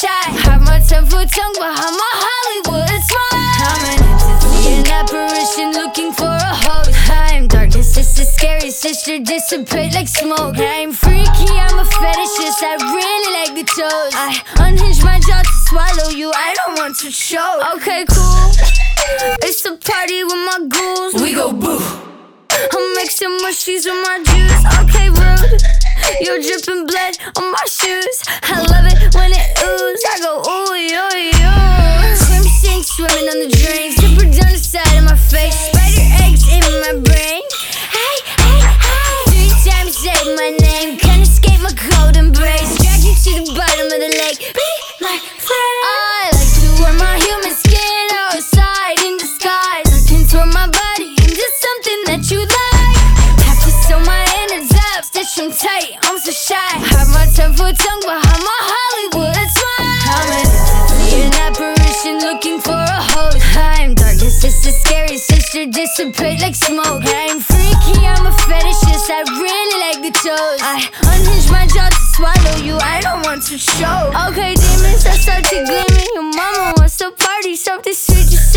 shy. Have my 10-foot tongue behind my Hollywood smile. I'm an entity, an apparition looking for a host. I'm darkness, it's a scary sister, dissipate like smoke. I'm freaky, I'm a fetishist, I really like the toes. I unhinge my jaw to swallow you, I don't want to choke. Okay, cool, it's a party with my ghouls. We go boo. I'm mixing mushies with my juice. Okay, rude, you're dripping blood on my shoes. I love it when it ooze. I go ooh, yo, yo. Swim, sink, swimming on the drain. Zipper down the side of my face. Spider eggs in my brain. Hey, hey, hey. 3 times say my name. Can't escape my cold embrace. Drag you to the bottom of the lake. Be my friend. I like to wear my human skin outside in disguise. I contort my body into something that you like. Have to sew my innards up, stitch them tight. I'm so shy. Have my 10-foot tongue behind my Hollywood smile. I'm an entity, an apparition looking for a host. I'm darkness, it's a scary sister, dissipate like smoke. I'm freaky, I'm a fetishist, I really like the toes. I unhinge my jaw to swallow you, I don't want to choke. Okay, demons, I start to gleaming. Your mama wants to party, something sweet, just